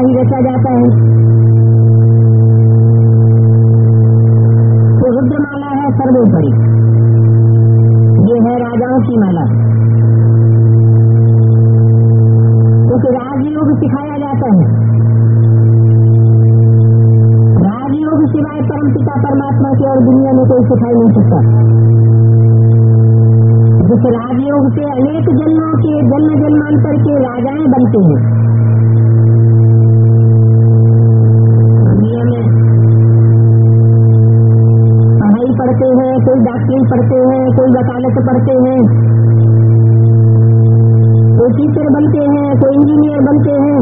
ही रचा जाता है। तो रुद्रमाला है सर्वोपरि, ये है राजाओं की माला। क्योंकि राजयोग सिखाया जाता है, राजयोग सिवाय परमपिता परमात्मा के और दुनिया में कोई सिखाई नहीं सकता। जिस राजयोग से अनेक जन्मों के जन्म जन्मांतर के राजाएं बनते हैं। दुनिया में पढ़ाई पढ़ते हैं, कोई डॉक्टरी पढ़ते हैं, कोई वकालत पढ़ते हैं, कोई टीचर बनते हैं, कोई इंजीनियर बनते हैं,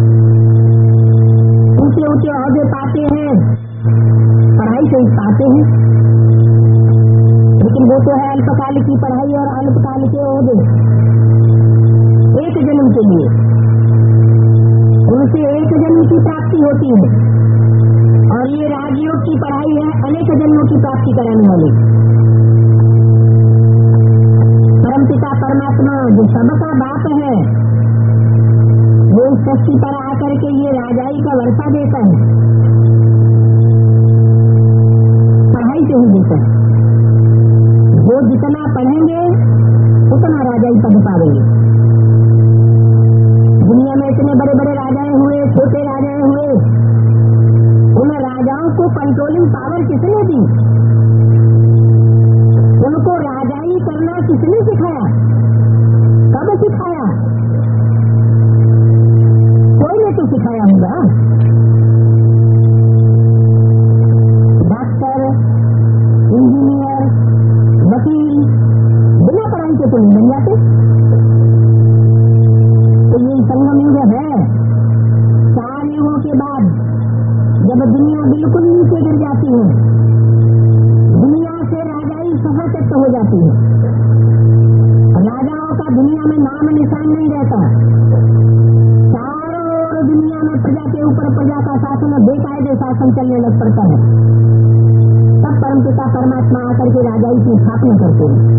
ऊंचे ऊंचे ओहदे पाते हैं, पढ़ाई से पाते हैं। लेकिन वो तो है अल्पकाल की पढ़ाई और अल्पकाल के ओहदे, एक जन्म के लिए। उनसे एक जन्म की प्राप्ति होती है, और ये राजयोग की पढ़ाई है अनेक जन्मों की प्राप्ति कराने वाली। परमपिता परमात्मा जो सबका बाप है, वो इस सृष्टि पर आकर के ये राजाई का वर्षा देता है, पढ़ाई से ही देता है। वो जितना पढ़ेंगे उतना राजाई पद पाएंगे। दुनिया में इतने बड़े बड़े राजाएं हुए, छोटे राजाएं हुए, उन राजाओं को कंट्रोलिंग पावर किसने दी? उनको राजाई करना किसने सिखाया? कब सिखाया? कोई ने तो सिखाया होगा। डॉक्टर, इंजीनियर, वकील बिना पढ़ाई के तो नहीं बन जाते। तो ये संगम युग है। 4 युगों के बाद जब दुनिया बिल्कुल नीचे गिर जाती है, दुनिया से राजाई सहाचक हो जाती है, राजाओं का दुनिया में नाम निशान नहीं रहता। चारों ओर दुनिया में प्रजा के ऊपर प्रजा का शासन, बेकायदे शासन चलने लग पड़ता है। तब परमपिता परमात्मा आकर के राजाई की स्थापना करते हैं।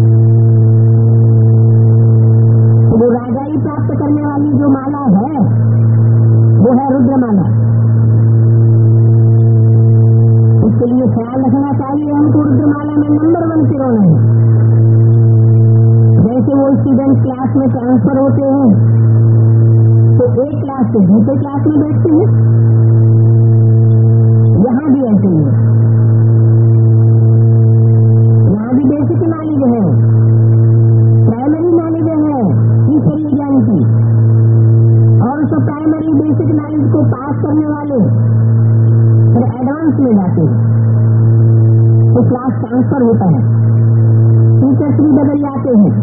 तो वो राजाई प्राप्त करने वाली जो माला है वो है रुद्रमाला। इसके लिए ख्याल रखना चाहिए हमको, रुद्रमाला में नंबर 1 सिरोना है। जैसे वो स्टूडेंट क्लास में ट्रांसफर होते हैं तो एक क्लास से दूसरे क्लास में बैठते हैं, यहाँ भी ऐसे ही है। यहाँ भी बेसिक नॉलेज है, प्राइमरी नॉलेज है ईश्वरीय ज्ञान की, और उस प्राइमरी बेसिक नॉलेज को पास करने वाले फिर एडवांस में जाते हैं तो क्लास ट्रांसफर होता है, टीचर्स भी बदल जाते हैं।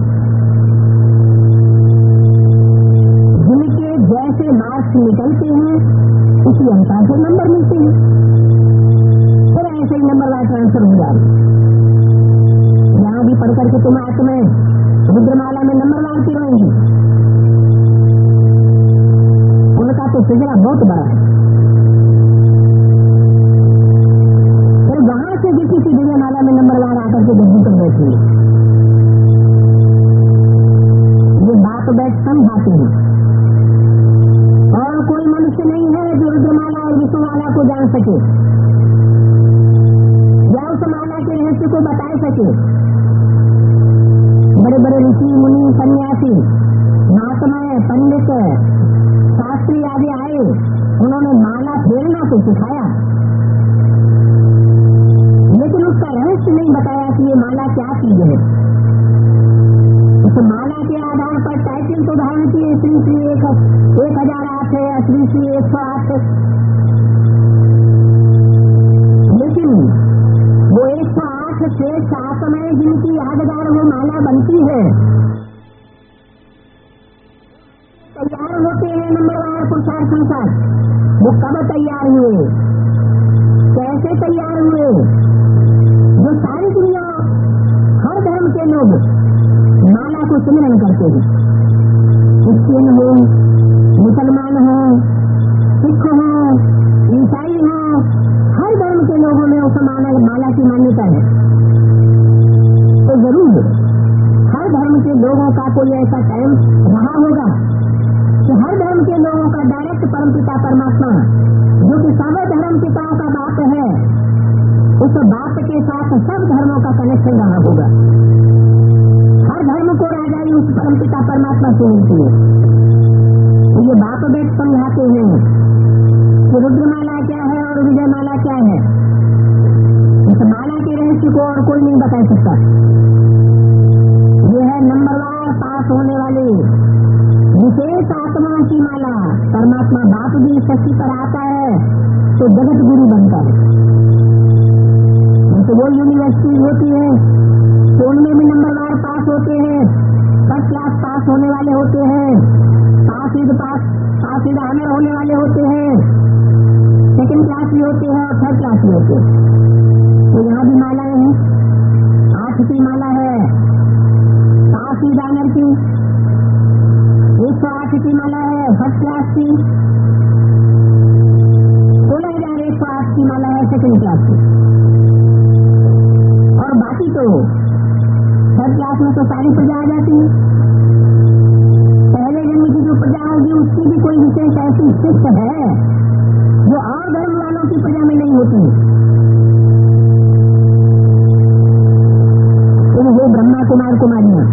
जिनके जैसे मार्क्स निकलते हैं उसी अनुसार से नंबर मिलते हैं, फिर ऐसे ही नंबर वाइज ट्रांसफर हो जाते। यहाँ भी पढ़ करके तुम आज में रुद्रमाला में नंबर मारती रहेंगी। उनका तो सिलसिला बहुत बड़ा है। फिर वहां से किसी की विजयमाला में नंबर वार आकर के गद्दी कर बैठी है। ये बात बैठ समझाते हैं, और कोई मनुष्य नहीं है जो रुद्रमाला और विष्णुमाला को जान सके या उस माला के रहस्य को बता सके। बड़े बड़े ऋषि मुनि सन्यासी महात्मा पंडित शास्त्री आदि आए, उन्होंने माला फेरना तो सिखाया, लेकिन उसका रहस्य नहीं बताया कि ये माला क्या चीज है। उस माला के आधार पर टाइटल तो धारण किए, श्री श्री 1008 है, श्री श्री 108 है, लेकिन वो 108 से 7 में जिनकी यादगार वो माला बनती है, तैयार होते हैं नंबरवार पुरुषार्थ अनुसार। वो कब तैयार हुए, कैसे तैयार हुए? जो सारी दुनिया, हर धर्म के लोग माला को सिमरन करते हैं, क्रिश्चियन हो, मुसलमान हो, सिख हो, ईसाई हो, हर धर्म के लोगों में उस माला की मान्यता है। तो जरूर हर धर्म के लोगों का कोई ऐसा टाइम रहा होगा कि हर धर्म के लोगों का डायरेक्ट परमपिता परमात्मा परमात्मा जो कि सब धर्म पिताओं का बाप है, उस बाप के साथ सब धर्मों का कनेक्शन रहा होगा। हर धर्म को राजाई उस परम पिता परमात्मा से मिलती है। तो ये बाप बेट समझाते हैं कि रुद्रमाला क्या है और विजयमाला क्या है। इस माला के रहस्य को और कोई नहीं बता सकता। ये है नंबरवार पास होने वाली विशेष आत्माओं की माला। परमात्मा बाप भी शक्ति पर आता है तो जगत गुरु बनता है। तो वो यूनिवर्सिटी होती है तो उनमें भी नंबरवार पास होते हैं, फर्स्ट क्लास पास होने वाले होते हैं, पास ऑनर होने वाले होते हैं, सेकंड क्लास भी होते हैं और थर्ड क्लास भी होते हैं। तो यहाँ भी मालाएं हैं, 8 की माला है, पास ऑनर की, 108 की माला है फर्स्ट क्लास की, 16,108 की माला है सेकंड क्लास की। और बाकी तो थर्ड क्लास में तो सारी प्रजा आ जाती है। पहले जन्म की जो प्रजा होगी उसकी भी कोई विशेष ऐसी शिष्ट है जो और धर्म वालों की प्रजा में नहीं होती। तो वो ब्रह्मा कुमार कुमारियां,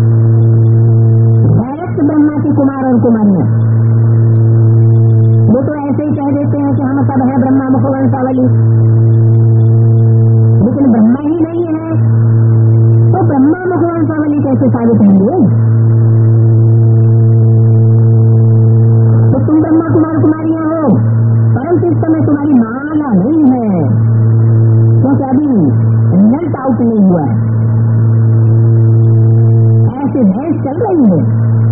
डायरेक्ट ब्रह्मा के कुमार और कुमारियां, वो तो ऐसे ही कह देते हैं कि हम सब है ब्रह्मा मुखवंशावली, लेकिन ब्रह्मा ही नहीं है तो ब्रह्मा मुखवंशावली कैसे साबित होंगे। तो तुम ब्रह्मा कुमार कुमारियां हो परंतु इस समय तुम्हारी माला नहीं है क्योंकि अभी रिजल्ट आउट नहीं हुआ है। ऐसे बहस चल रही है,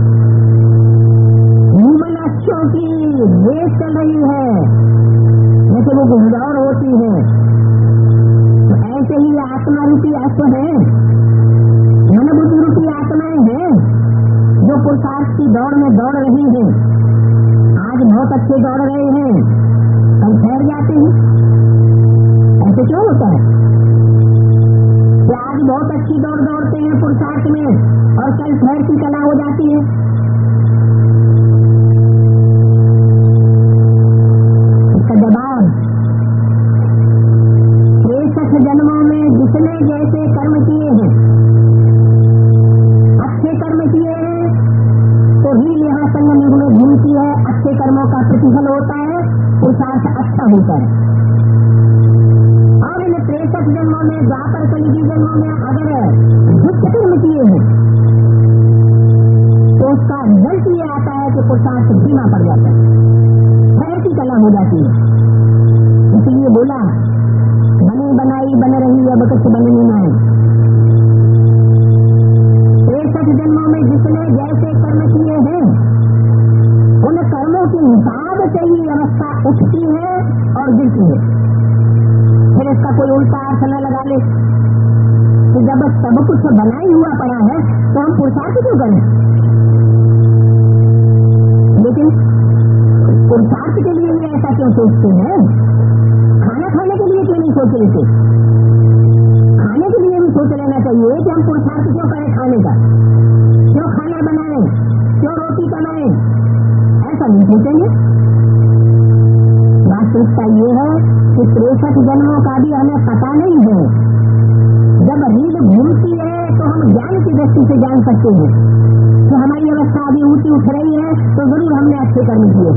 मनुष्यों की रेस चल रही है, जैसे वो गुंजावर होती है। तो ऐसे ही आत्मा रूपी अश्व है, मन बुद्धि रूपी आत्माएं हैं जो पुरुषार्थ की दौड़ में दौड़ रही हैं। आज बहुत अच्छे दौड़ रहे हैं, कल ठहर जाते हैं। ऐसे क्यों होता है कि आज बहुत अच्छी दौड़ दौड़ते हैं पुरुषार्थ में और कल ठहर की कला हो जाती है। इसका जवाब 63 जन्मों में जिसने जैसे कर्म किए हैं, अच्छे कर्म किए हैं तो ही यहाँ संग में घूमती है, अच्छे कर्मों का प्रतिफल होता है, पुरुषार्थ अच्छा होता है। और इन 63 जन्मों में द्वापर कलियुगी जन्मों में अगर दुष्ट कर्म किए हैं तो उसका रिजल्ट ये आता है कि पुरुषार्थ धीमा पड़ जाता है, खैर की कला हो जाती है। इसलिए बोला बनी बनाई बन रही अब कुछ बननी ना है। 63 जन्मों में जिसने जैसे कर्म किए हैं उन कर्मों के हिसाब से ही अवस्था उठती है और गिरती है। फिर इसका कोई उल्टा अर्थ न लगा ले कि जब सब कुछ बना ही हुआ पड़ा है तो हम पुरुषार्थ क्यों करें। लेकिन पुरुषार्थ के लिए भी ऐसा क्यों सोचते हैं, खाना खाने के लिए क्यों नहीं सोच लेते। खाने के लिए भी सोच लेना चाहिए कि हम पुरुषार्थ क्यों करें, खाने का क्यों खाना बनाएं, क्यों रोटी कमाएं, ऐसा नहीं सोचेंगे। वास्तविकता ये है कि 63 जन्मों का भी हमें पता नहीं है। जब रीढ़ घूमती है तो हम ज्ञान की दृष्टि से जान सकते हैं कि हमारी अवस्था अभी ऊंची उठ रही है तो जरूर हमने अच्छे कर्म किए।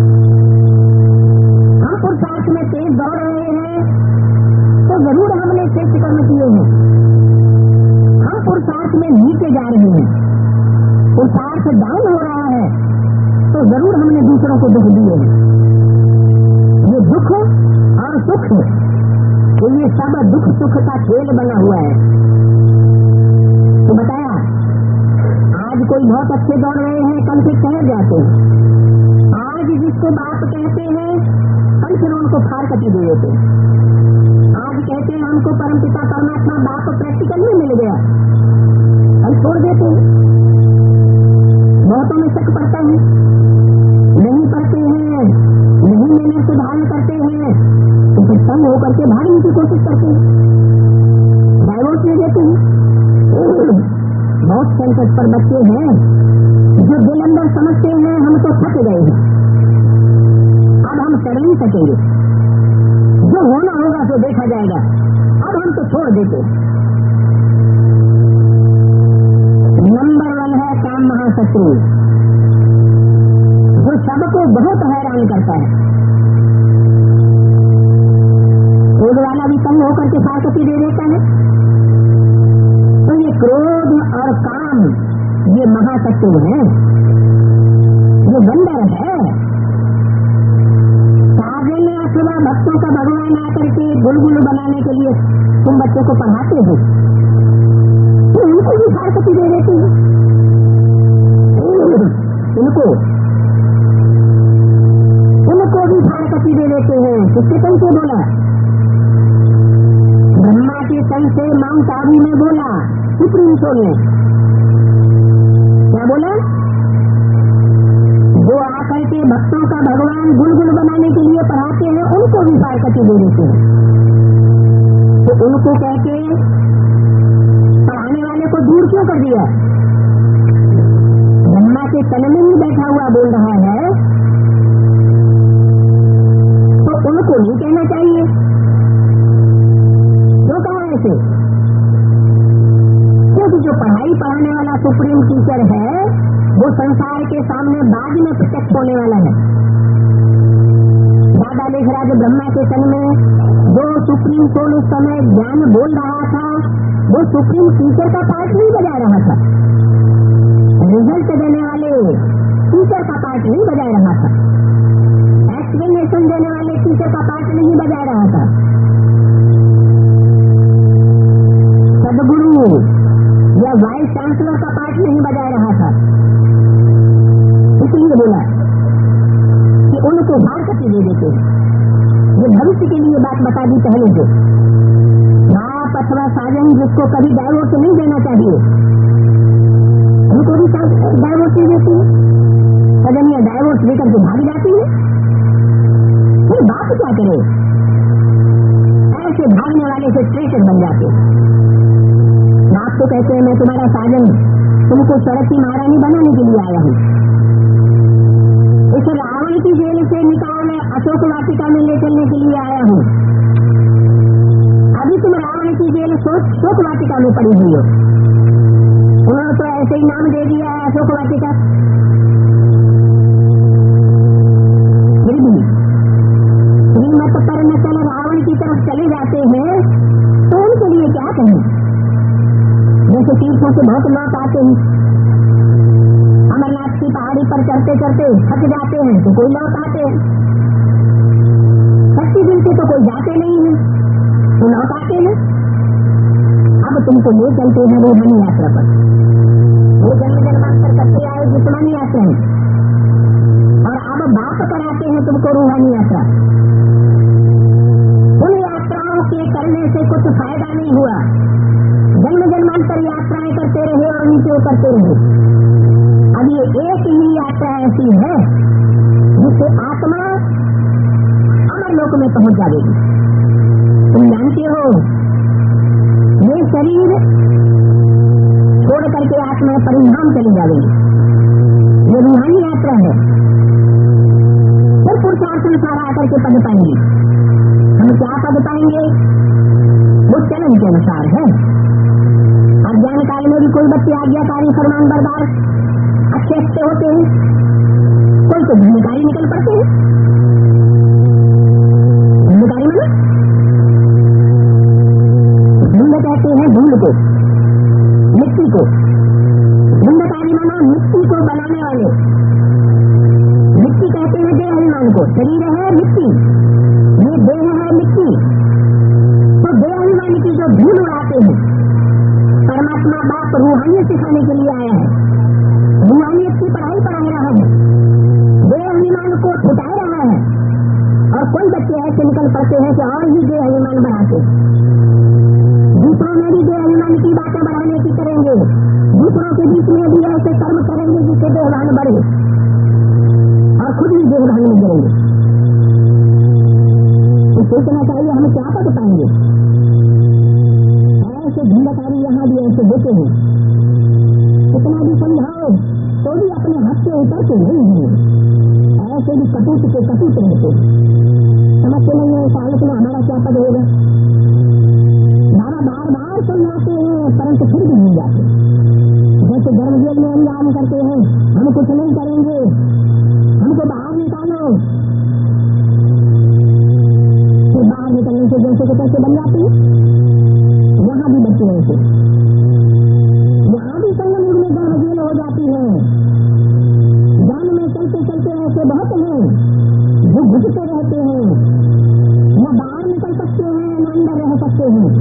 हम पुरुषार्थ में तेज दौड़ रहे हैं तो जरूर हमने श्रेष्ठ कर्म किए हैं। हम पुरुषार्थ में नीचे जा रहे हैं, पुरुषार्थ डाउन हो रहा है तो जरूर हमने दूसरों को दुख दिए हैं। ये दुख और सुख तो ये सब दुख सुख का खेल बना हुआ है। तो बताया आज कोई बहुत अच्छे दौड़ रहे हैं, कल फिर ठहर जाते हैं। आज जिसको बाप कहते हैं कल फिर उनको फाड़ कटी दे देते। आज कहते हैं हमको परमपिता परमात्मा बाप प्रैक्टिकल में मिल गया, कल छोड़ देते हैं। बहुतों में शक पड़ता है, नहीं पढ़ते हैं, नहीं मेहनत से धारण करते हैं तो फिर तंग होकर के भागने की कोशिश करते हैं, डाइवोर्स ले देते हैं। बहुत संकट पर बच्चे हैं जो दिल अंदर समझते हैं हम तो थक गए हैं, अब हम कर नहीं सकेंगे। जो होना होगा तो देखा जाएगा, अब हम तो छोड़ देते। नंबर 1 है काम महाशत्रु, जो सबको बहुत हैरान करता है। क्रोध वाला भी कम होकर के फारकती दे देता है। तो ये क्रोध और काम ये महाशत्रु है, ये बंदर है। साधन अथवा भक्तों का भगवान आकर के गुलगुल बनाने के लिए तुम बच्चों को पढ़ाते हो, तो उनको भी फारकती दे देते हो। उनको भी फारकती दे देते हैं। किसके कल से बोला? ब्रह्मा के कल से माउंट आबू में बोला, सुप्रीम कोर्ट ने क्या बोला? जो आकर के भक्तों का भगवान गुलगुल बनाने के लिए पढ़ाते हैं, उनको भी फारकती दे देते हैं। तो उनको कहते पढ़ाने वाले को दूर क्यों कर दिया? ब्रह्मा के तन में ही बैठा हुआ बोल रहा है, तो उनको नहीं कहना चाहिए। क्यों कहा ऐसे? क्योंकि जो पढ़ाई पढ़ाने वाला सुप्रीम टीचर है, वो संसार के सामने बाद में प्रत्यक्ष होने वाला है। दादा लेखराज ब्रह्मा के तन में जो सुप्रीम कोर्ट उस समय ज्ञान बोल रहा था, वो सुप्रीम टीचर का पार्ट नहीं बजा रहा था। रिजल्ट देने वाले टीचर का पार्ट नहीं बजा रहा था। एक्सप्लेनेशन देने वाले टीचर का पार्ट नहीं बजा रहा था। सदगुरु या वाइस चांसलर का पार्ट नहीं बजा रहा था। इसलिए बोला कि उनको फारकती दे देते हैं। ये भविष्य के लिए बात बता दी पहले से। बाप अथवा साजन जिसको कभी डाइवोर्स नहीं देना चाहिए, उनको भी डाइवोर्स दे देती है। सजनिया डाइवोर्स लेकर के भाग जाती है। फिर बाप क्या करे? ऐसे भागने वाले से ट्रेटर बन जाते हैं। बाप तो कहते हैं मैं तुम्हारा साजन, तुमको सड़क की महारानी बनाने के लिए आया हूँ। इस रावण की जेल से निकाल अशोक वाटिका में ले चलने के लिए आया हूँ। अभी तुम रावण की जेल शोक वाटिका में पड़ी हुई हो। उन्होंने तो ऐसे ही नाम दे दिया है अशोक वाटिका। फिर भी श्रीमत पर न चल रावण की तरफ चले जाते हैं, तो उनके लिए क्या कहें? जैसे तीर्थों से बहुत लोग आते हैं, अमरनाथ की पहाड़ी पर चढ़ते चढ़ते थक जाते हैं, तो कोई लौट आते हैं। 30 दिन से तो कोई जाते नहीं है, तो लौट आते हैं। अब तुमको ले चलते हैं रूहानी यात्रा पर। वो जन्म जन्मांतर करते आए जिस्मानी यात्रा है, और अब बाप कराते हैं तुमको रूहानी यात्रा। उन यात्राओं के करने से कुछ फायदा नहीं हुआ। जन्म जन्मांतर यात्राएं करते रहे और नीचे उतरते रहे। अब ये एक ही यात्रा ऐसी है जिससे आत्मा अमर लोक में पहुंच जाएगी। तुम जानते हो, ये शरीर छोड़ करके आत्मा परिणाम चली जाएगी। ये रूहानी यात्रा है। फिर पुरुषार्थ अनुसार आकर के पद पाएंगे। हम क्या पद पाएंगे? वो चलन के अनुसार है। अज्ञान काल में भी कोई बच्चे आज्ञाकारी फरमान बरदार अच्छे होते हैं, कोई तो धुंधकारी निकल पड़ते हैं। धुंधकारी में धुंध कहते हैं धूल को, मिट्टी को। धुंधकारी माना मिट्टी को बनाने वाले। मिट्टी कहते हैं देह अभिमान को। शरीर है मिट्टी, ये देह है मिट्टी। तो देह अभिमान की जो धूल उड़ाते हैं, परमात्मा बाप रूहानियत सिखाने के लिए आया है। रूहानियत की पढ़ाई पढ़ा रहा है, देह अभिमान को छुटा रहा है। और कोई बच्चे ऐसे निकल पड़ते हैं कि और ही देह अभिमान बढ़ाते, दूसरों में भी देह अभिमान की बातें बढ़ाने की करेंगे, दूसरों के बीच में भी ऐसे कर्म करेंगे जिससे देहभान बढ़े, और खुद भी देहभान में गिरेंगे। तो सोचना चाहिए हमें क्या पता पाएंगे। ऐसे धुंधकारी यहाँ भी ऐसे देते हैं, कितना भी समझाओ तो भी अपने हाथ से उतरते नहीं है। से भी कपूत के कपूत रहते। समझते नहीं है सालत में हमारा क्या पद होगा। बाबा बार बार समझाते हैं परंतु फिर भी नहीं जाते। जैसे गर्भजेल में अंजाम करते हैं, हम कुछ नहीं करेंगे, हमको बाहर निकालो, फिर बाहर निकलने से जैसे के कैसे बन जाती है। यहाँ भी बच्चे ऐसे, यहाँ भी संगम युग में गर्भजेल हो जाती है। जान में चलते चलते ऐसे बहुत हैं जो घुसते रहते हैं, न बाहर निकल सकते हैं न अंदर रह सकते हैं।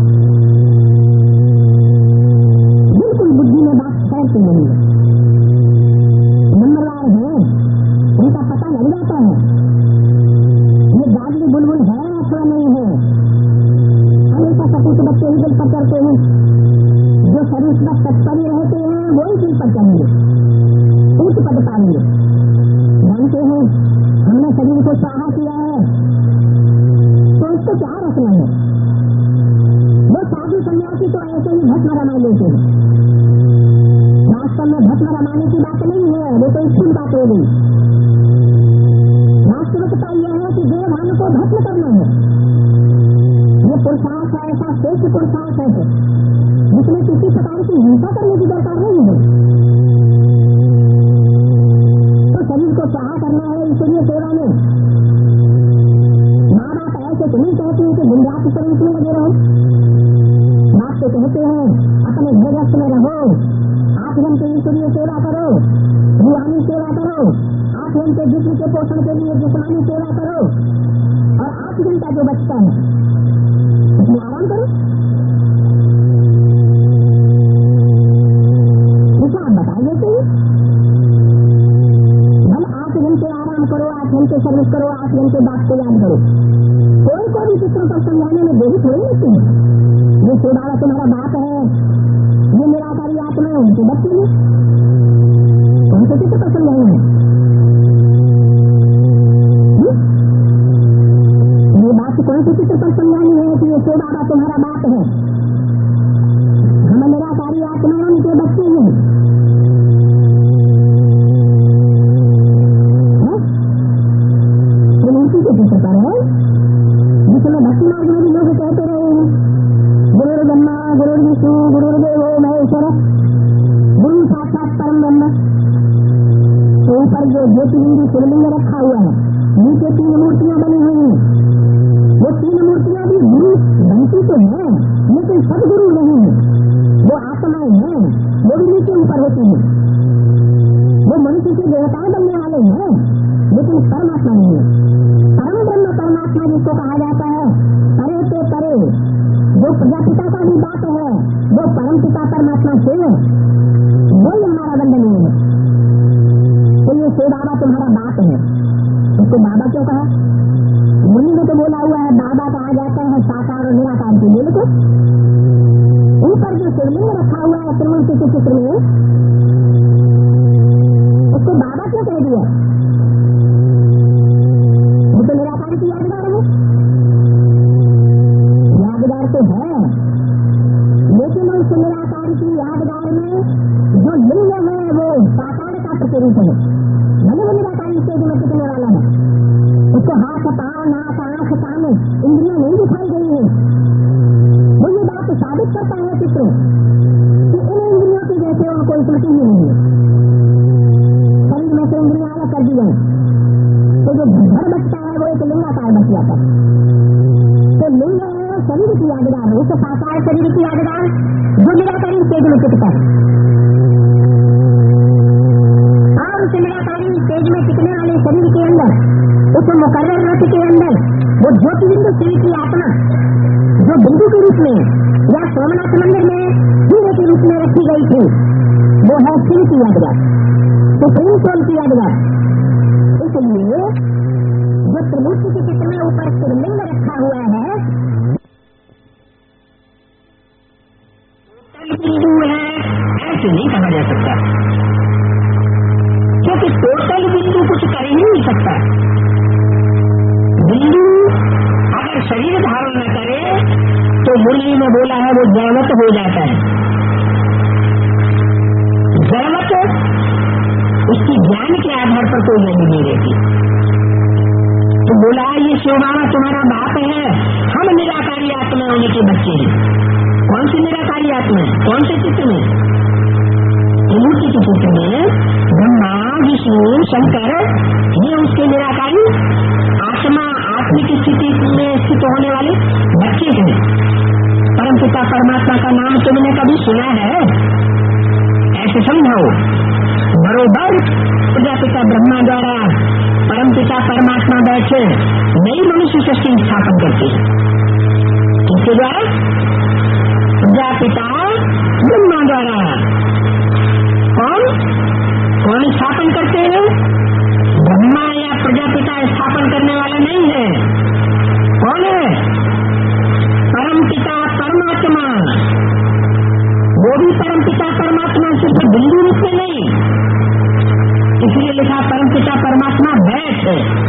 बिल्कुल बुद्धि में बात ठहरती नहीं है। नंबरवार है, उनका पता लग जाता है ये गाजरी बुलबुल है अथवा नहीं है। हमेशा सपूत बच्चे ही दिल पर चढ़ते हैं, जो शरीर पर तत्परी रहते हैं वही दिल पर चढ़ेंगे, ऊंच पद पाएंगे। जानते हैं हमने शरीर को स्वाहा किया है तो उसको क्या रखना है। वो साधु सन्यासी तो ऐसे ही भस्म रमा लेते हैं। वास्तव में भस्म रमाने की बात नहीं है, वो तो स्थूल बात हो गई। वास्तविकता यह है कि देवभान को भस्म करना है। ये पुरुषार्थ ऐसा श्रेष्ठ पुरुषार्थ है जिसमें किसी प्रकार की हिंसा करने की दरकार नहीं है। तो शरीर को स्वाहा करना है, इसलिए सेवा में माँ बाप ऐसे तो नहीं कहते हैं कि गुंजात शरीर में लगे रहो। बाप तो कहते हैं अपने गृहस्थ में रहो, 8 घंटे ईश्वरीय सेवा करो, रूहानी सेवा करो, 8 घंटे जिस्म के पोषण के लिए जिस्मानी सेवा करो और 8 घंटा जो बचता है उसमें आराम करो। ऐसा आप बताइए तो भले 8 घंटे आराम करो, 8 घंटे सर्विस करो, 8 घंटे बात को याद करो। कोई को भी चित्रों पर समझाने में देरी थोड़ी होती है। ये सेवा तुम्हारा बाप है, ये निराकारी आत्मा है, उनके बच्चे में कौन से चित्र पर समझाएंगे। ये बात कौन से चित्र पर समझानी है कि ये सेवा तुम्हारा बाप है, हम निराकारी आत्मा उनके बच्चे हैं। उनकी के चित्र पर है जिसमें भक्ति मार्ग में भी लोग कहते रहे हैं गुरु ब्रह्मा गुरु विष्णु गुरुदेव महेश्वर गुरु साक्षात परम ब्रह्म। तो ऊपर जो ज्योतिलिंगी शिवलिंग रखा हुआ है, नीचे 3 मूर्तियां बनी हुई हैं। वो 3 मूर्तियां भी गुरु बनती तो है लेकिन सदगुरु नहीं है, वो आत्माएं हैं, वो भी नीचे ऊपर होती है। वो मनुष्य के देवताएं बनने वाले हैं लेकिन परमात्मा नहीं है। परम ब्रह्म परमात्मा जिसको कहा जाता है, परे से परे जो प्रजापिता का भी बात है वो परम पिता परमात्मा से वही हमारा बंधन है। तो ये से बाबा तुम्हारा बाप है, उसको बाबा क्यों कहा। मुनि में तो बोला हुआ है बाबा कहा जाता है साकार और निराकार के लिए। तो ऊपर जो शिवलिंग रखा हुआ है त्रिमूर्ति के चित्र में, उसको बाबा क्यों कह दिया। वो तो निराकार की यादगार है, यादगार तो है लेकिन उस निराकार की यादगार में जो लिंग है वो साकार का प्रतिरूप है। भले वो निराकारी स्टेज में टिकने वाला है, उसको हाथ पाँव नाक आँख कान इंद्रियां नहीं दिखाई गई है। वो ये बात साबित करता है चित्र कि इन इंद्रियों की जैसे और कोई स्मृति ही नहीं है। शरीर में से इंद्रियां अलग कर दी गई तो जो घर बचता है वो एक लिंगाकार बच जाता है। तो लिंग है शरीर की यादगार, उस साकार शरीर की यादगार जो निराकारी स्टेज में टिकता है। और उस निराकारी स्टेज में टिकने वाले शरीर के अंदर, उस मुकर्रर रथ के अंदर वो ज्योतिबिंदु शरीर की आत्मा जो बिंदु के रूप में या सोमनाथ मंदिर में हीरे के रूप में रखी गई थी, वो है शिव की यादगार, सुप्रीम सोल की यादगार। इसलिए जो त्रिमूर्ति के चित्र में ऊपर शिवलिंग रखा हुआ है बिंदु है ऐसे नहीं कहा जा सकता, क्योंकि टोटल बिंदु कुछ कर ही नहीं सकता। बिंदु अगर शरीर धारण न करे तो मुरली में बोला है वो जड़वत हो जाता है। जड़वत उसकी ज्ञान के आधार पर कोई नहीं रहती। तो बोला ये शिव बाबा तुम्हारा बाप है, हम निराकारी आत्मा होने के बच्चे हैं। कौन सी निराकारी आत्मा है? कौन से चित्र में? मूर्ति के चित्र में ब्रह्मा विष्णु शंकर, ये उसके निराकारी आत्मा आत्मिक स्थिति में स्थित होने वाले बच्चे हैं। परम पिता परमात्मा का नाम तुमने कभी सुना है? ऐसे समझाओ। बरोबर प्रजापिता ब्रह्मा द्वारा परम पिता परमात्मा बैठे नई मनुष्य सृष्टि स्थापन करते हैं। किसके द्वारा? प्रजापिता ब्रह्मा द्वारा। कौन स्थापन करते हैं? ब्रह्मा या प्रजापिता स्थापन करने वाला नहीं है। कौन है? परम पिता परमात्मा। वो भी परम पिता परमात्मा सिर्फ बिंदु रूप में नहीं, इसलिए लिखा परम पिता परमात्मा बैठ।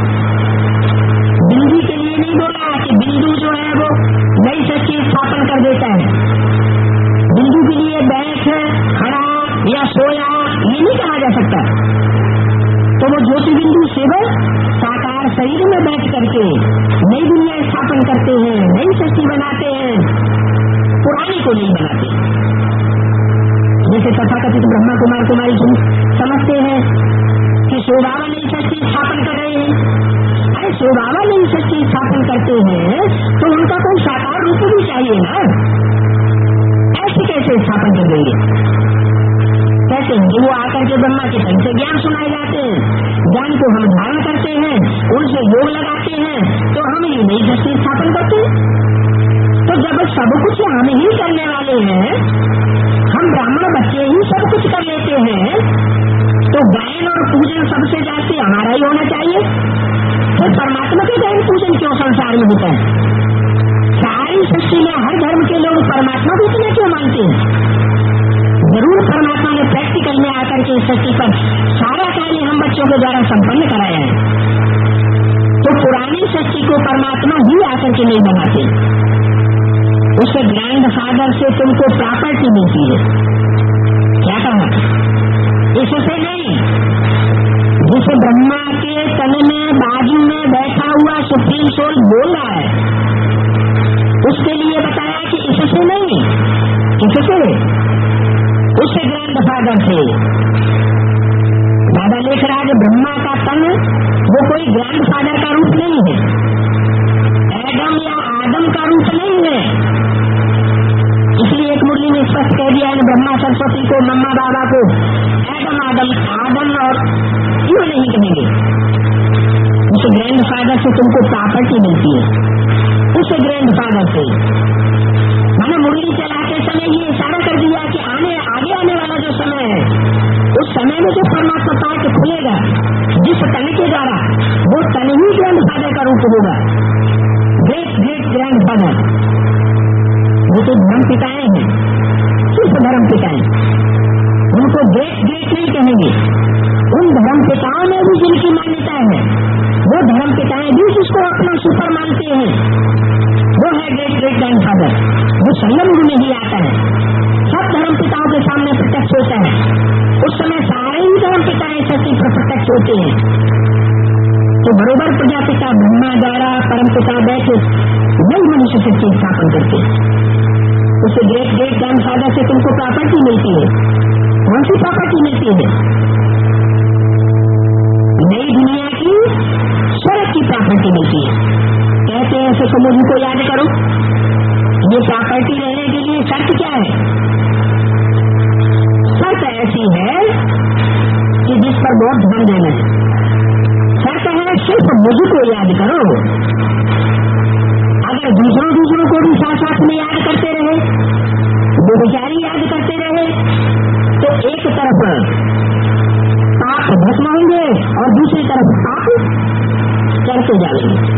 बिंदु के लिए नहीं बोला कि बिंदु जो है वो नई सृष्टि स्थापन कर देता है। बिंदु के लिए बैठ, खड़ा या सोया ये नहीं कहा जा सकता। तो वो ज्योति बिंदु शिव साकार शरीर में बैठ करके नई दुनिया स्थापन करते हैं, नई सृष्टि बनाते हैं, पुरानी को नहीं बनाते। जैसे तथाकथित ब्रह्मा कुमार कुमारी समझते हैं कि शिव बाबा नई सृष्टि स्थापन कर रहे हैं। अरे शिव बाबा नई सृष्टि स्थापन करते हैं तो उनका कोई साकार रूप भी चाहिए ना। ऐसे कैसे स्थापन कर देंगे? कहते हैं कि वो आकर के ब्रह्मा के तन से ज्ञान सुनाए जाते हैं, ज्ञान को हम धारण करते हैं, उनसे योग लगाते हैं तो हम ये नई सृष्टि स्थापन करते हैं। तो जब सब कुछ हम ही करने वाले हैं, हम ब्राह्मण बच्चे ही सब कुछ कर लेते हैं, तो गायन और पूजन सबसे जाते हमारा ही होना चाहिए। तो परमात्मा के गायन पूजन क्यों संसार में होता है? सारी सृष्टि में हर धर्म के लोग परमात्मा को इतना क्यों मानते हैं? जरूर परमात्मा ने प्रैक्टिकल में आकर के इस सृष्टि पर सारा कार्य हम बच्चों के द्वारा संपन्न कराया है। तो पुरानी सृष्टि को परमात्मा ही आकर के नहीं बनाते, उसके ग्रैंड फादर से तुमको प्रॉपर्टी मिलती है। क्या कहा? इससे नहीं, जिसे ब्रह्मा के तन में बाजू में बैठा हुआ सुप्रीम सोल बोल रहा है, उसके लिए बताया कि इससे नहीं, किससे? उससे ग्रैंड फादर से। दादा लिख रहा है ब्रह्मा का तन वो कोई ग्रैंड फादर का रूप नहीं है, एडम या आदम का रूप नहीं है। इसलिए एक मुरली में स्पष्ट कह दिया है ब्रह्मा सरस्वती को, मम्मा बाबा को एडम आदम और क्यों नहीं कहेंगे। उस ग्रैंड फादर से तुमको प्रॉपर्टी मिलती है, उस ग्रैंड फादर से। मैंने मुरली चलाते समय ये इशारा कर दिया कि आगे आने वाला जो समय है, उस समय में जो परमात्मा पाठ खुलेगा जिस तन के द्वारा, वो तन ही ग्रैंड फादर का रूप होगा। ग्रेट ग्रेट ग्रैंड फादर, वो तो धर्म पिताएं हैं, सिर्फ धर्म पिताएं, उनको ग्रेट ग्रेट नहीं कहेंगे। उन धर्म पिताओं में भी जिनकी मान्यता है, वो धर्म पिताएं भी जिसको अपना सुपर मानते हैं, वो है ग्रेट ग्रेट ग्रैंड फादर। वो संगम युग में ही आता है, सब धर्म पिताओं के सामने प्रत्यक्ष होता है। उस समय सारे ही धर्म पिताएं सच्ची प्रत्यक्ष होते हैं। तो बरोबर प्रजापिता ब्रह्मा द्वारा परम पिता बैठे नई मनुष्य सृष्टि स्थापन करते। उससे ग्रेट ग्रेट ग्रैंड फादर से तुमको प्रॉपर्टी मिलती है। कौन सी प्रॉपर्टी मिलती है? नई दुनिया की स्वर्ग की प्रॉपर्टी मिलती है। कहते हैं ऐसे समूह को याद करो, ये प्रॉपर्टी रहने के लिए शर्त क्या है? शर्त ऐसी है कि जिस पर बहुत ध्यान देना है। शर्त है सिर्फ मुझको याद करो। अगर दूसरों को भी साथ साथ में याद करते रहे, दो बेचारी याद करते रहे, तो एक तरफ पाप भस्म होंगे और दूसरी तरफ पाप करते जाएंगे।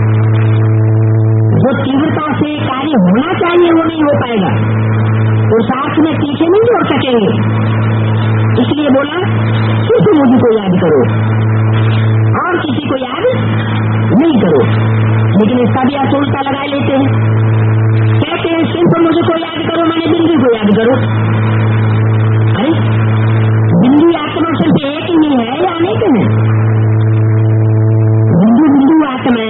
जो तीव्रता से कार्य होना चाहिए वो नहीं हो पाएगा, तो साथ में पीछे नहीं जोड़ सकेंगे। इसलिए बोला सिर्फ मुझी को याद करो और किसी को याद नहीं करो। लेकिन इसका भी आप उल्टा लगा लेते हैं, कहते हैं सिर्फ मुझको याद करो, मैंने बिंदु को याद करो। अरे बिंदु आत्मा सिर्फ एक ही है या अनेक है? बिंदु आत्मा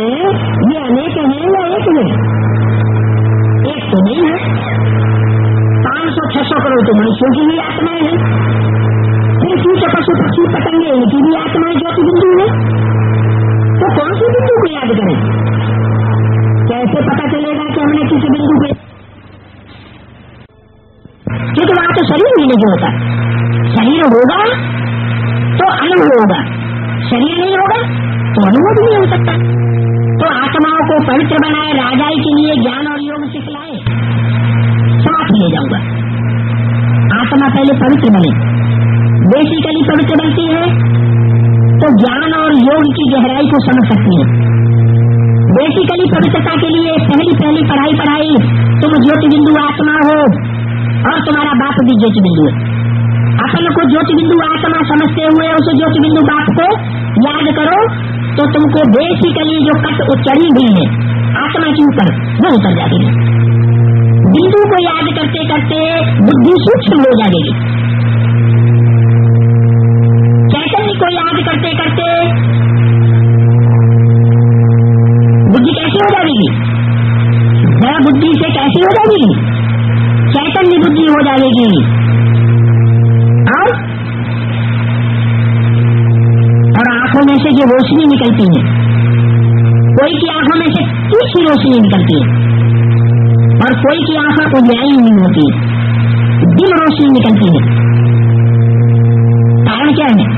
अनेक हैं या एक है? एक तो नहीं है। 500-600 करोड़ तो मनुष्यों की भी आत्माएं हैं, फिर कीट पशु पक्षी पतंगे इनकी भी आत्माएं ज्योति बिंदु है। तो कौन सी बिंदु को याद करें? कैसे पता चलेगा कि हमने किस बिंदु पे? क्योंकि वहां तो शरीर भी नहीं होता। शरीर होगा तो अनुभव होगा, शरीर नहीं होगा तो अनुभव भी नहीं हो सकता। तो आत्माओं को पवित्र बनाए, राजाई के लिए ज्ञान और योग सिखलाए, साथ ले जाऊंगा। आत्मा पहले पवित्र बने, बेसिकली पवित्र बनती है तो ज्ञान और योग की गहराई को समझ सकती है। बेसिकली पवित्रता के लिए पहली पढ़ाई तुम ज्योति बिंदु आत्मा हो और तुम्हारा बाप भी ज्योति बिंदु है। अपन को ज्योति बिंदु आत्मा समझते हुए उस ज्योति बिंदु बाप को याद करो तो तुमको बेसिकली जो कट चढ़ी हुई है आत्मा के ऊपर वो उतर जाएगी। बिंदु को याद करते करते बुद्धि सूक्ष्म हो जाएगी। चैतन्य को याद करते करते बुद्धि कैसे हो जाएगी? जरा बुद्धि से कैसे हो जाएगी? चैतन्य बुद्धि हो जाएगी। और आंखों में से जो रोशनी निकलती है, कोई की आंखों में से तीखी रोशनी निकलती है और कोई की आंखें उजाई नहीं होती, दिल रोशनी निकलती है। कारण क्या है?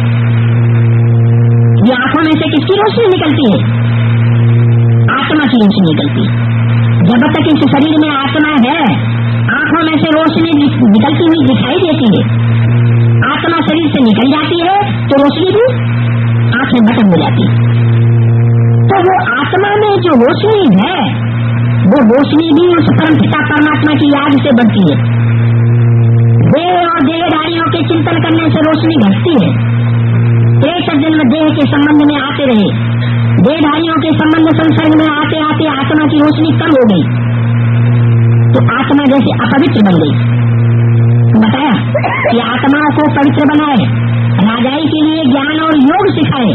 ये आंखों में से किसकी रोशनी निकलती है? आत्मा की रोशनी निकलती है। जब तक इस शरीर में आत्मा है, आंखों में से रोशनी निकलती हुई दिखाई देती है। आत्मा शरीर से निकल जाती है तो रोशनी भी आंखें बंद हो जाती है। तो वो आत्मा में जो रोशनी है, वो रोशनी भी उस परम पिता परमात्मा की याद से बनती है। देह और देहधारियों के चिंतन करने से रोशनी घटती है। एक जन्म देह के संबंध में आते रहे, देहधारियों के संबंध संसर्ग में आते आते आत्मा की रोशनी कम हो गई तो आत्मा जैसे अपवित्र बन गई। बताया कि आत्माओं को पवित्र बनाए, राजाई के लिए ज्ञान और योग सिखाए।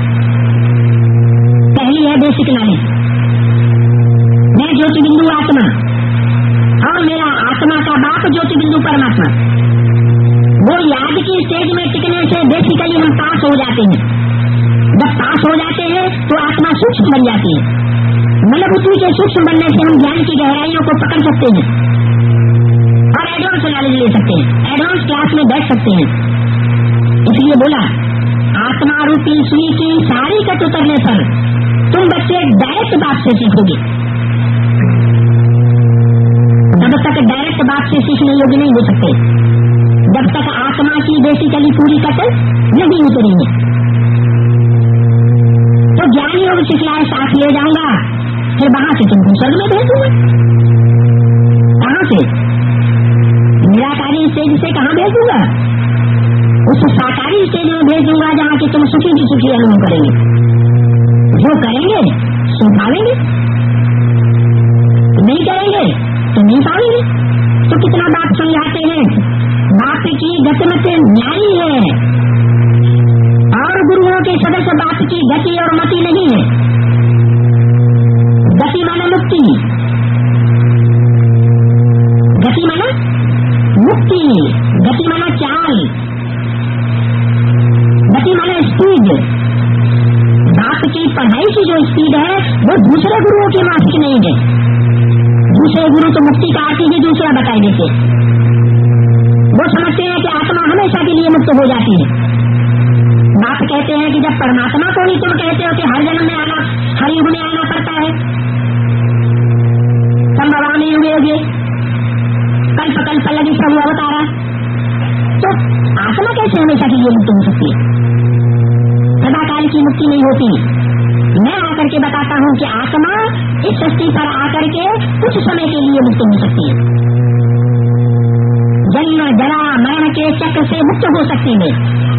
पहली है बेसिक नॉलेज, मैं ज्योति बिंदु आत्मा और मेरा आत्मा का बाप ज्योति बिंदु परमात्मा। वो याद की स्टेज में टिकने से बेसिकली हम पास हो जाते हैं। जब पास हो जाते हैं तो आत्मा सूक्ष्म बन जाती है। मन बुद्धि के सूक्ष्म बनने से हम ज्ञान की गहराइयों को पकड़ सकते हैं और एडवांस नॉलेज ले सकते हैं, एडवांस क्लास में बैठ सकते हैं। इसलिए बोला आत्मा रूपी सुई की सारी कट उतरने पर तुम बच्चे डायरेक्ट बात से सीखोगे। जब तक डायरेक्ट बात से सीखने योग्य नहीं हो सकते, जब तक आत्मा की बेसिकली पूरी कट नहीं उतरेंगे। तो ज्ञान योग सिखलाए साथ ले जाऊंगा, फिर वहां से तुमको स्वर्ग में भेज दूंगा। कहां से? निराकारी स्टेज से कहां भेज दूंगा? उस साकारी स्टेज में भेज दूंगा जहां कि तुम सुखी की सुखी अनुभव करेंगे। जो करेंगे सो पालेंगे, नहीं करेंगे तो नहीं पाएंगे। तो कितना बात समझाते हैं, बाप की गतिमत न्यायी है और गुरुओं के सदस्य बाप की गति और मति नहीं है। गति माना मुक्ति, गति माना मुक्ति, गति माना चाल, गति माना स्पीड। बाप की पढ़ाई की जो स्पीड है वो दूसरे गुरुओं की माफिक नहीं है। दूसरे गुरु तो मुक्ति का अर्थ ही दूसरा बताई देते। वो समझते हैं कि आत्मा हमेशा के लिए मुक्त हो जाती है। बाप कहते हैं कि जब परमात्मा को ही तुम कहते हो कि हर जन्म में आना, हर युग में आना पड़ता है, संभवामी युगे युगे कल्प कल्प लगी सब अवतारा, तो आत्मा कैसे हमेशा के लिए मुक्त हो सकती है? सदाकाल की मुक्ति नहीं होती। मैं आकर के बताता हूँ कि आत्मा इस सृष्टि पर आकर के कुछ समय के लिए मुक्त हो सकती है। जन्म जरा मरण के चक्र से मुक्त हो सकती है।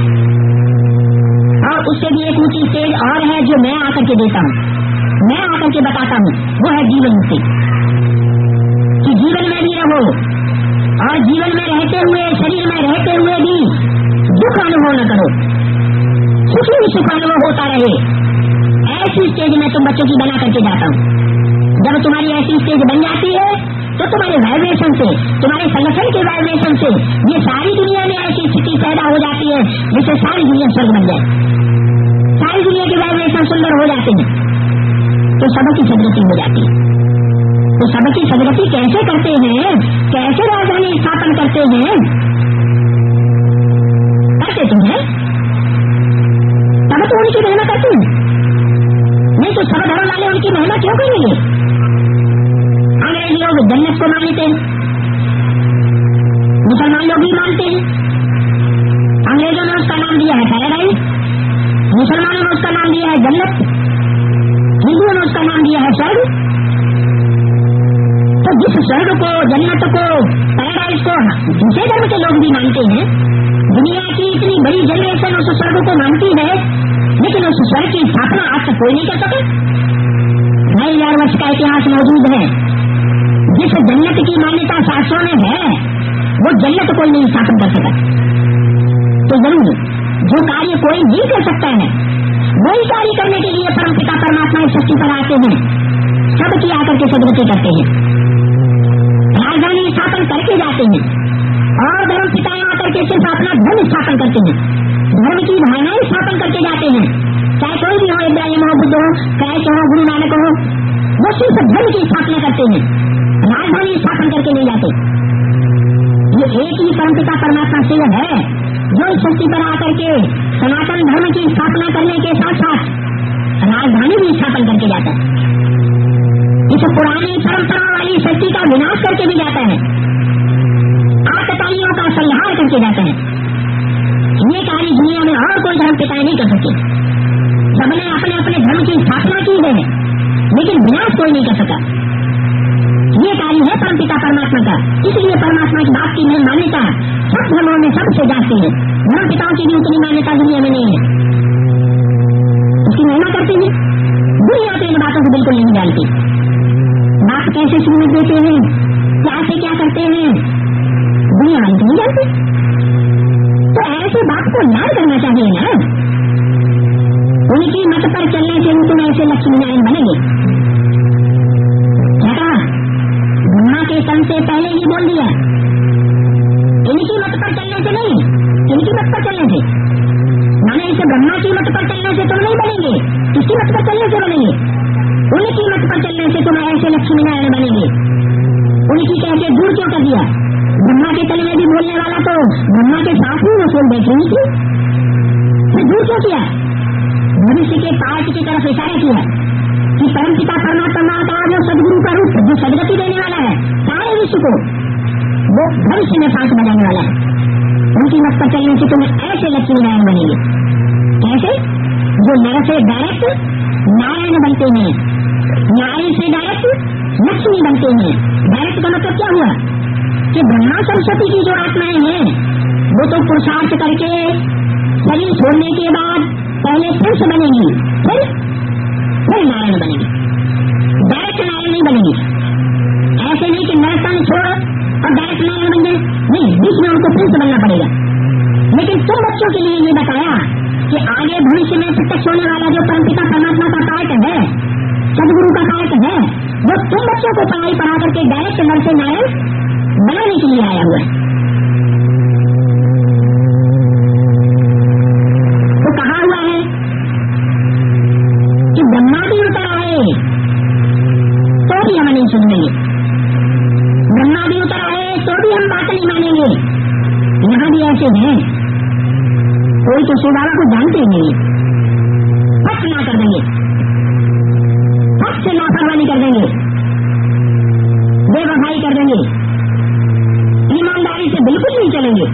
और उससे भी एक ऊंची स्टेज और है जो मैं आकर के देता हूँ, मैं आकर के बताता हूँ, वो है जीवन मुक्ति। कि जीवन में भी रहो और जीवन में रहते हुए, शरीर में रहते हुए भी दुख अनुभव न करो, सुखी सुख अनुभव होता रहे। ऐसी स्टेज में तुम बच्चों की बना करके जाता हूँ। जब तुम्हारी ऐसी स्टेज बन जाती है तो तुम्हारे वाइब्रेशन से, तुम्हारे संगठन के वाइब्रेशन से ये सारी दुनिया में ऐसी स्थिति पैदा हो जाती है जिससे सारी दुनिया स्वर्ग बन जाए, सारी दुनिया के वाइब्रेशन सुंदर हो जाते हैं, तो सबकी सदगति हो जाती है। तो सबकी सदगति कैसे करते हैं, कैसे राजधानी स्थापन करते हैं, करते तुम है तब तो उनकी महिमा करते हैं, नहीं तो सब धर्म वाले उनकी महिमा क्यों करेंगे? अंग्रेज लोग जन्नत को मानते हैं, मुसलमान लोग भी मानते हैं। अंग्रेजों ने उसका नाम दिया है पैराडाइज, मुसलमानों ने उसका नाम दिया है जन्नत, हिंदुओं ने उसका नाम दिया है स्वर्ग। तो जिस स्वर्ग को, जन्नत को, पैराडाइज को दूसरे धर्म के लोग भी मानते हैं, दुनिया की इतनी बड़ी जनरेशन उस स्वर्ग को मानती है, लेकिन उस स्वर्ग की स्थापना आज तक कोई नहीं कर सके। 2000 वर्ष का इतिहास मौजूद है। जिस जन्नत की मान्यता शास्त्रों में है वो जन्नत कोई नहीं स्थापन कर सका। तो जरूर जो कार्य कोई नहीं कर सकता है वही कार्य करने के लिए परमपिता परमात्मा इस सृष्टि पर आते हैं, सबकी आकर के सदगति करते हैं, राजधानी स्थापन करके जाते हैं और धर्म पिताएं आकर के सिर्फ अपना धर्म स्थापन करते हैं, धर्म की धारणाएं स्थापन करके जाते हैं। चाहे कोई भी हो, इब्राहिम हो, बुद्ध हो, क्राइस्ट हो, गुरु नानक हो, वो सिर्फ धर्म की स्थापना करते हैं, राजधानी स्थापन करके नहीं जाते। ये एक ही परमपिता परमात्मा शिव है जो इस सृष्टि पर आकर के सनातन धर्म की स्थापना करने के साथ साथ राजधानी भी स्थापन करके जाता है। इस पुरानी परंपरा वाली सृष्टि का विनाश करके भी जाता है, आतताइयों का संहार करके जाता है। ये कार्य दुनिया में और कोई धर्म पिता नहीं कर सके। सबने अपने अपने धर्म की स्थापना की है लेकिन विनाश कोई नहीं कर सका। ये कार्य है परमपिता परमात्मा का। इसलिए परमात्मा की बात की मान्यता सब धर्मों में सबसे जाती है। धर्म पिताओं की भी उतनी मान्यता दुनिया में नहीं है। उसकी महिमा करते हैं, दुनिया तो इन बातों को बिल्कुल नहीं जानती। बात कैसे समझ देते हैं, क्या से क्या करते हैं, दुनिया वाले तो नहीं जानती। तो ऐसे बात को याद करना चाहिए ना। उनकी मत पर चलने से तुम ऐसे लक्ष्मी नारायण बनेंगे। क्या कहा? ब्रह्मा के सन से पहले ही बोल दिया, इनकी मत पर चलने से नहीं, इनकी मत पर चलने से माने इसे ब्रह्मा की मत पर चलने से तुम नहीं बनेंगे, किसकी मत पर चलने से बनेंगे? उनकी मत पर चलने से तुम ऐसे लक्ष्मी नारायण बनेंगे। उनकी कह के दूर क्यों कर दिया? ब्रह्मा के तले में भी बोलने वाला तो ब्रह्मा के साथ ही रसोल बैठी हुई थी, फिर दूर क्यों किया? भविष्य के पार्ट की तरफ इशारा किया कि परमपिता परमात्मा का जो सदगुरु का रूप, जो सदगति देने वाला है सारे विश्व को, वो भविष्य में पांच बजाने वाला है। उनकी मत पर चलने से तुम ऐसे लक्ष्मी नारायण बनेंगे। कैसे? जो नर से डायरेक्ट नारायण बनते हैं, नारायण से डायरेक्ट लक्ष्मी बनते हैं। डायरेक्ट का मतलब क्या हुआ कि ब्रह्मा सरस्वती की जो आत्माएं हैं वो तो पुरुषार्थ करके शरीर छोड़ने के बाद पहले पुरुष बनेगी, फिर नारायण बनेगी। डायरेक्ट नारायण नहीं बनेगी। ऐसे नहीं कि नरतन छोड़ और डायरेक्ट नारायण बन जाए, नहीं, बीच में उनको पुरुष बनना पड़ेगा। लेकिन तुम बच्चों के लिए ये बताया कि आगे भविष्य में प्रत्यक्ष होने वाला जो परमपिता परमात्मा का पार्ट है, सदगुरु का पार्ट है, वो तुम बच्चों को पढ़ाई पढ़ा करके डायरेक्ट नर से नारायण बनाने के लिए आया हुआ है। तो कहा हुआ है कि ब्रह्मा भी उतर आए तो भी हम नहीं सुनेंगे, ब्रह्मा भी उतर आए तो भी हम बात नहीं मानेंगे। यहाँ भी ऐसे हैं, कोई तो शिव बाबा को जानते ही नहीं, फट ना कर देंगे, फट से लापरवाही कर देंगे, बेवफाई कर देंगे, ईमानदारी से बिल्कुल नहीं चलेंगे।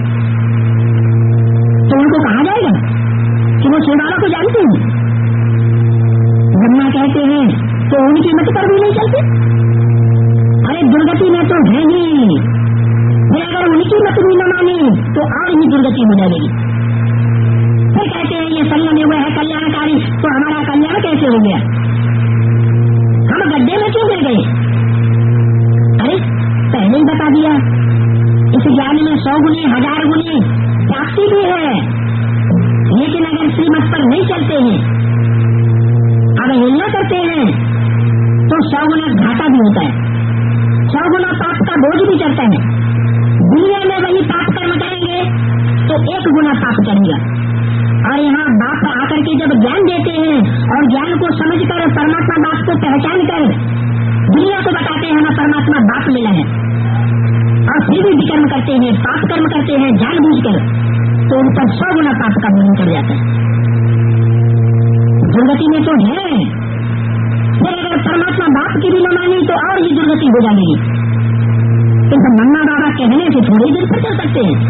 तो उनको कहा जाएगा कि वो शिव बाबा को जानते हैं। ब्रह्मा कहते हैं तो उनकी मत पर भी नहीं चलते। अरे दुर्गति में तो है ही, फिर अगर उनकी मत भी न माने तो और ही दुर्गति हो जाएगी। फिर कहते हैं ये संगम युग है कल्याणकारी, तो हमारा कल्याण कैसे हो गया? हम गड्ढे में क्यों गिर गए? अरे पहले ही बता दिया, इस ज्ञान में 100 गुनी 1000 गुनी प्राप्ति भी है, लेकिन अगर श्रीमत पर नहीं चलते हैं, अब अवहेलना करते हैं तो 100 गुना घाटा भी होता है, 100 गुना पाप का बोझ भी चढ़ता है। दुनिया में वही पाप कर्म करेंगे तो 1 गुना पाप करेगा। और यहाँ बाप आकर के जब ज्ञान देते हैं और ज्ञान को समझकर परमात्मा बाप को पहचान कर दुनिया को बताते हैं हमें परमात्मा बाप मिला है, और फिर भी विकर्म करते हैं, पाप कर्म करते हैं जानबूझकर, तो उन पर 100 गुना पाप का बोझ चढ़ जाता है। दुर्गति में तो है, फिर अगर परमात्मा बाप की भी न मानी तो और ही दुर्गति हो जाएगी। तो मन्ना बाबा कहने से थोड़ी देर पर चल सकते हैं।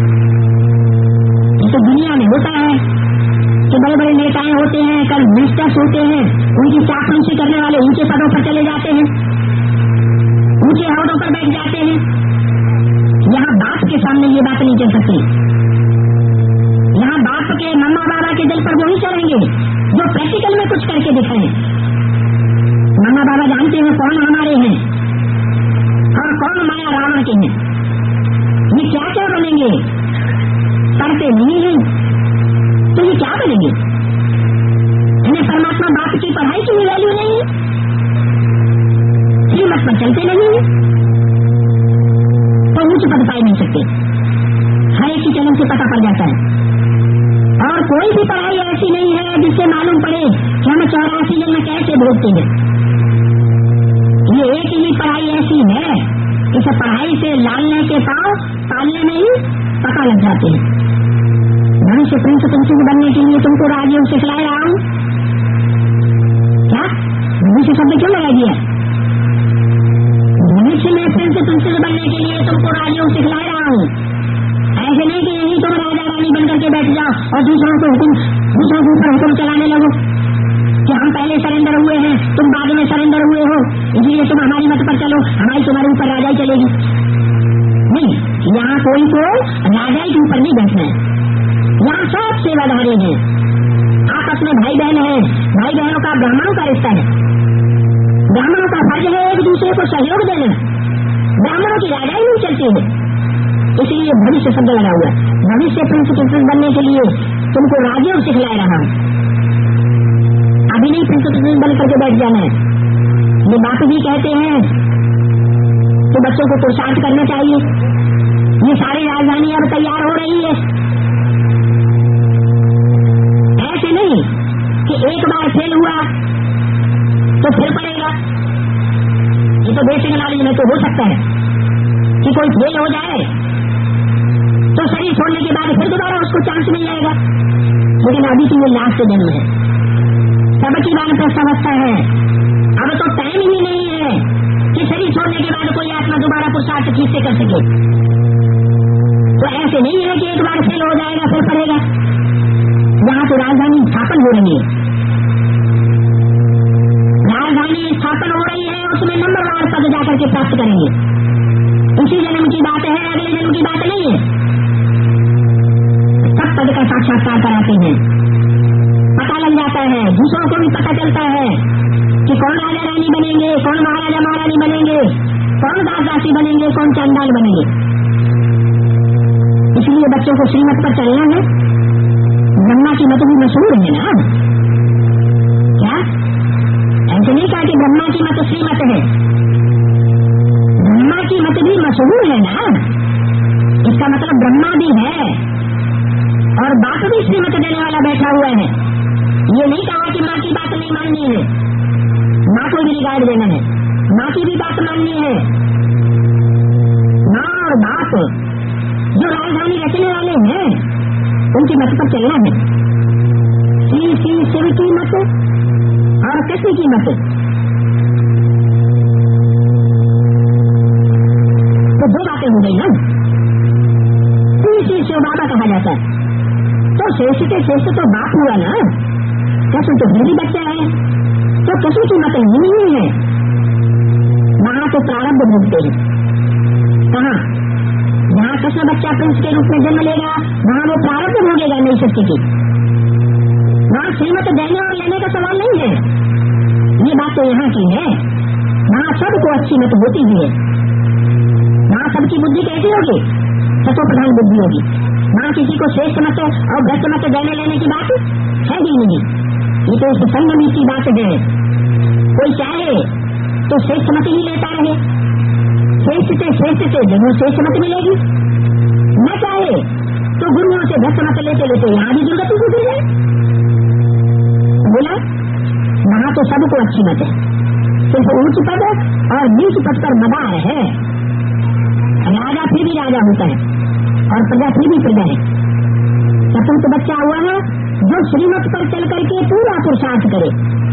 ये तो दुनिया में होता है कि बड़े बड़े नेताएं होते हैं, कल मिनिस्टर्स होते हैं, उनकी चापलूसी करने वाले ऊंचे पदों पर चले जाते हैं, ऊंचे अहदों पर बैठ जाते हैं। यहाँ बाप के सामने ये बात नहीं चल सकती। यहाँ बाप के मम्मा बाबा के दिल पर वही चलेंगे जो प्रैक्टिकल में कुछ करके दिखाएं। मम्मा बाबा जानते हैं कौन हमारे हैं और कौन माया रावण के हैं, ये क्या क्या बनेंगे। पढ़ते नहीं है तो ये क्या बनेंगे। इन्हें परमात्मा बाप की पढ़ाई की भी वैल्यू नहीं है, कीमत पर चलते नहीं है तो ऊंच पद पाए नहीं सकते। हर एक की चलन से पता पड़ जाता है। और कोई भी पढ़ाई ऐसी नहीं है जिससे मालूम पड़े कि हम 84 जन्म कैसे भोगते हैं। ये एक ही पढ़ाई ऐसी है, इस पढ़ाई से लालने के पांव पालने में ही पता लग जाते हैं। मनुष्य प्रिंस प्रिंसेस बनने के लिए तुमको राजयोग सिखला रहा हूँ क्या? मनुष्य शब्द क्यों लगा दिया? मनुष्य में प्रिंस प्रिंसेस बनने के लिए तुमको राजयोग सिखला रहा हूँ। ऐसे नहीं कि यही तुम राजा रानी बनकर के बैठ जाओ और दूसरों के ऊपर हुक्म चलाने लगो कि हम पहले सरेंडर हुए हैं, तुम बाद में सरेंडर हुए हो, इसलिए तुम हमारी मत पर चलो, हमारी तुम्हारे ऊपर राजा ही चलेगी। नहीं, यहाँ कोई को राजा के ऊपर नहीं बैठना है। यहाँ सब सेवाधारी हैं, आपस में भाई बहन है, भाई बहनों का ब्राह्मणों का रिश्ता है। ब्राह्मणों का फर्ज है एक दूसरे को सहयोग देना, ब्राह्मणों की राजा ही नहीं चलती है। इसलिए भविष्य शब्द लगा हुआ है। भविष्य प्रिंस प्रिंसेस बनने के लिए तुमको राजयोग सिखला रहा हूँ। अभी नहीं प्रिंस प्रिंसेस बन करके बैठ जाना है। ये बात भी कहते हैं तो बच्चों को पुरुषार्थ करना चाहिए। ये सारी राजधानी अब तैयार हो रही है। ऐसे नहीं कि एक बार फेल हुआ तो फिर पड़ेगा। ये तो बेसिक नॉलेज में तो हो सकता है कि कोई फेल हो जाए तो शरीर छोड़ने के बाद फिर दोबारा उसको चांस मिल जाएगा, लेकिन अभी तो ये लास्ट जन्म है, सबकी वानप्रस्थ अवस्था है। अब तो टाइम ही नहीं है कि शरीर छोड़ने के बाद कोई आत्मा दोबारा पुरुषार्थ ठीक से कर सके। तो ऐसे नहीं है कि एक बार फेल हो जाएगा फिर पड़ेगा। यहाँ तो राजधानी स्थापन हो रही है, राजधानी स्थापन हो रही है, उसमें नंबरवार पद जाकर के प्राप्त करेंगे। उसी जन्म की बात है, अगले जन्म की बात नहीं है। सब पद का साक्षात्कार कराते हैं, पता लग जाता है, दूसरों को भी पता चलता है कि कौन राजा रानी बनेंगे, कौन महाराजा महारानी बनेंगे, कौन दास दासी बनेंगे, कौन चंडाल बनेंगे। इसलिए बच्चों को श्रीमत पर चलना है। ब्रह्मा की मत भी मशहूर है ना, क्या ऐसे नहीं कहा कि ब्रह्मा की मत श्रीमत है, ब्रह्मा की मत भी मशहूर है ना। इसका मतलब ब्रह्मा भी है और बाप भी श्रीमत देने वाला बैठा हुआ है। ये नहीं कहा कि माँ की बात नहीं माननी है, माँ को भी रिगार्ड देना है, माँ की भी बात माननी है। माँ और बाप जो राजधानी रचने वाले हैं उनकी मत पर चलना है। श्री शिव की मत और कृष्ण की मत, तो दो बातें हो गई ना। श्री शिव बाबा कहा जाता है तो श्रेष्ठ के श्रेष्ठ तो बाप हुआ ना, कृष्ण तो भी बच्चा है, तो कृष्ण की मत नहीं है। वहां तो प्रारब्ध भोगते हैं। कहा जहाँ कृष्ण बच्चा प्रिंस के रूप में जन्म लेगा वहाँ वो प्रारब्ध भोगेगा नई सृष्टि की। वहाँ श्रीमत देने और लेने का सवाल नहीं है। ये बात तो यहाँ की है, वहाँ सबको अच्छी मत होती भी है। वहाँ सबकी बुद्धि कैसी होगी? सतो प्रधान बुद्धि होगी। वहाँ किसी को श्रेष्ठ मत और भ्रष्ट मत देने लेने की बात है ही नहीं। ये तो संगम की बात है। कोई चाहे तो श्रेष्ठ मत ही लेता रहे, श्रेष्ठ से जरूर श्रेष्ठ मत मिलेगी, न चाहे तो गुरुओं से भ्रष्ट मत लेते लेते यहाँ भी दुर्गति गुजर जाए। बोला वहां तो सबको अच्छी मत है, सिर्फ ऊंच पद और नीच पद पर मदार है। राजा फिर भी राजा होता है और प्रजा फिर भी प्रजा है। सपूत बच्चा हुआ है जो श्रीमत पर चल करके पूरा पुरुषार्थ करे।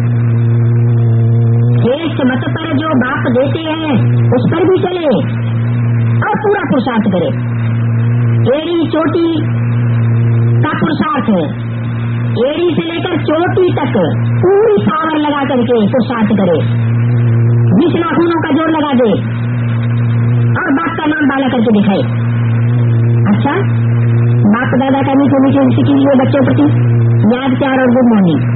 श्रेष्ठ मत पर जो बाप देते हैं उस पर भी चले और पूरा पुरुषार्थ करे। एड़ी चोटी का पुरुषार्थ है, एड़ी से लेकर चोटी तक पूरी पावर लगा करके पुरुषार्थ करे, 20 नाखूनों का जोर लगा दे और बाप का नाम बाला करके दिखाए। अच्छा, बाप दादा का मीठे मीठे सीखी हुए बच्चों प्रति याद प्यार और गुड मॉर्निंग।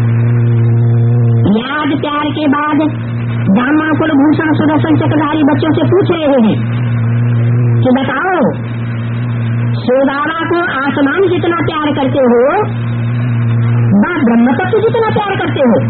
याद प्यार के बाद ब्राह्मण कुलभूषण सुदर्शन चक्रधारी बच्चों से पूछ रहे हैं कि बताओ शिवबाबा को आसमान जितना प्यार करते हो व ब्रह्म तत्व जितना प्यार करते हो।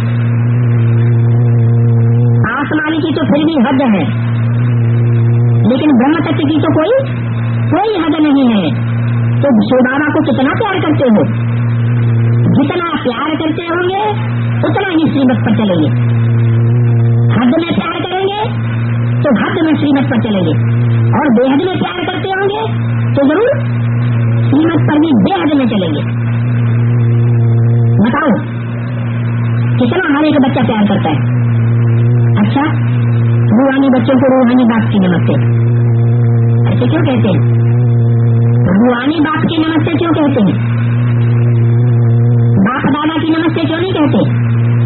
आसमान की तो फिर भी हद है, लेकिन ब्रह्म तत्व की तो कोई हद नहीं है। तो शिवबाबा को कितना प्यार करते हो? जितना प्यार करते होंगे उतना ही श्रीमत पर चलेंगे। हद में प्यार करेंगे तो हद में श्रीमत पर चलेंगे, और बेहद में प्यार करते होंगे तो जरूर श्रीमत पर भी बेहद में चलेंगे। बताओ कितना हर एक बच्चा प्यार करता है। अच्छा, रूहानी बच्चों को रूहानी बाप की नमस्ते ऐसे क्यों कहते हैं? रूहानी बाप की नमस्ते क्यों कहते हैं? बाप दादा की नमस्ते क्यों नहीं कहते?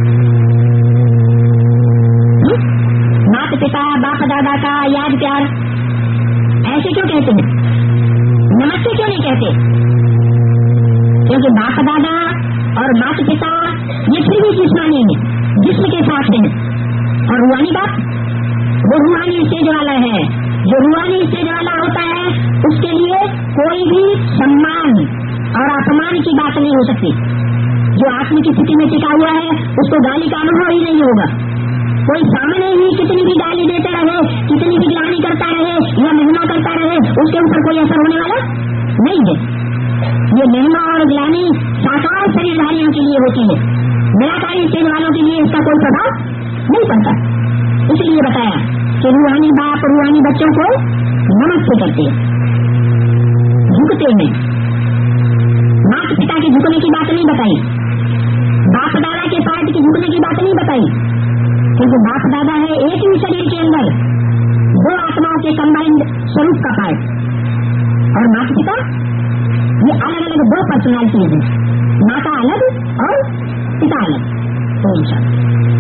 माता पिता बाप दादा का याद प्यार ऐसे क्यों कहते हैं? नमस्ते क्यों नहीं कहते? क्योंकि बाप दादा और माता पिता ये फिर भी जिस्मानी है, जिस्म के साथ है, और रूहानी बाप वो रूहानी स्टेज वाला है। जो रूहानी स्टेज वाला होता है उसके लिए कोई भी सम्मान और अपमान की बात नहीं हो सकती। जो आत्म की स्थिति में टिका हुआ है उसको गाली का अनुभव ही नहीं होगा। कोई सामने ही कितनी भी गाली देता रहे, कितनी भी ग्लानि करता रहे या महिमा करता रहे, उसके ऊपर कोई असर होने वाला नहीं है। ये महिमा और ग्लानि साकार शरीरधारियों के लिए होती है, निराकारी स्टेज वालों के लिए इसका कोई प्रभाव नहीं पड़ता। इसलिए बताया कि रूहानी बाप रूहानी बच्चों को नमस्ते करते हैं, झुकते हैं। माता पिता के झुकने की बात नहीं बताई, बाप दादा के पार्ट की झुकने की बात नहीं बताई, क्योंकि बाप दादा है एक ही शरीर के अंदर 2 आत्माओं के कंबाइंड स्वरूप का पार्ट, और माता पिता ये अलग अलग 2 पर्सनालिटीज है, माता अलग और पिता अलग। तो इंशाअल्लाह